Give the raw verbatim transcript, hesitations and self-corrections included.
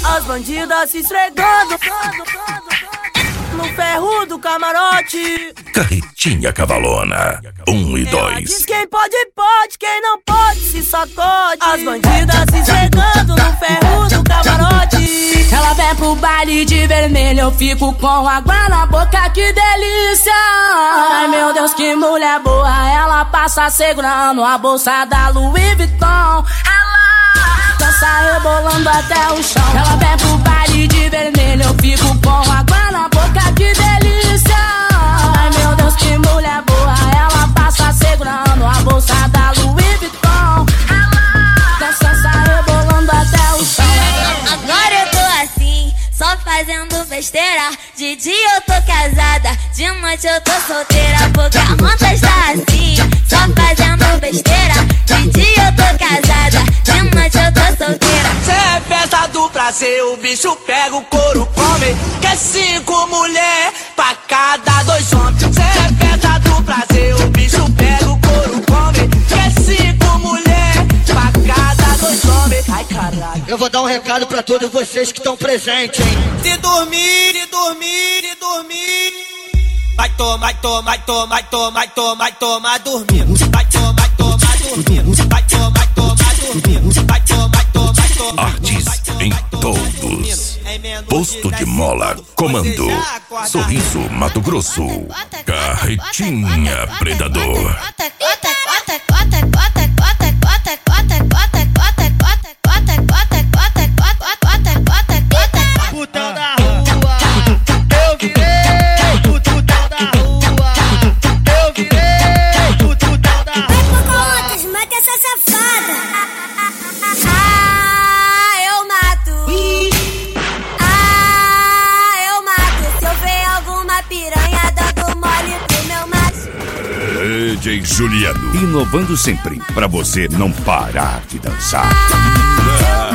As bandidas se esfregando no ferro do camarote. Carretinha Cavalona, um e Ela dois. diz quem pode, pode, quem não pode, se sacode. As bandidas se esfregando no ferro do camarote. Ela vem pro baile de vermelho, eu fico com água na boca, que delícia. Ai meu Deus, que mulher boa. Ela passa segurando a bolsa da Louis Vuitton. Ela dança rebolando até o chão. Ela vem pro baile de vermelho, eu fico com água na boca, que delícia. Ai meu Deus, que mulher boa. Ela passa segurando a bolsa da Louis Vuitton. Ela dança rebolando até o chão. Agora eu tô assim, só fazendo besteira. De dia eu tô casada, de noite eu tô solteira. Porque a manta está assim, só fazendo besteira. De dia eu tô casada, de noite eu tô solteira. Cê é festa do prazer, o bicho pega o couro, come. Quer cinco mulher pra cada dois homens. Cê é festa do prazer, o bicho pega o couro, come. Quer cinco mulher pra cada dois homens. Ai caralho. Eu vou dar um recado pra todos vocês que estão presentes, hein? Se dormir, se dormir, se dormir, vai tomar, tomar, tomar, tomar, tomar, tomar dormindo. Vai tomar, tomar dormindo. Vai tomar, tomar dormindo. Vai tomar, tomar dormindo. Artes em todos. Posto de Mola, comando Sorriso, Mato Grosso. Carretinha Predador. Putão da rua, eu virei putão da rua, eu virei putão da rua. Vai por contas, mata essa safada. Ah, eu mato. Ah, eu mato. Se eu ver alguma piranha dando mole pro meu macho. D J Juliano, inovando sempre pra você não parar de dançar. Ah, eu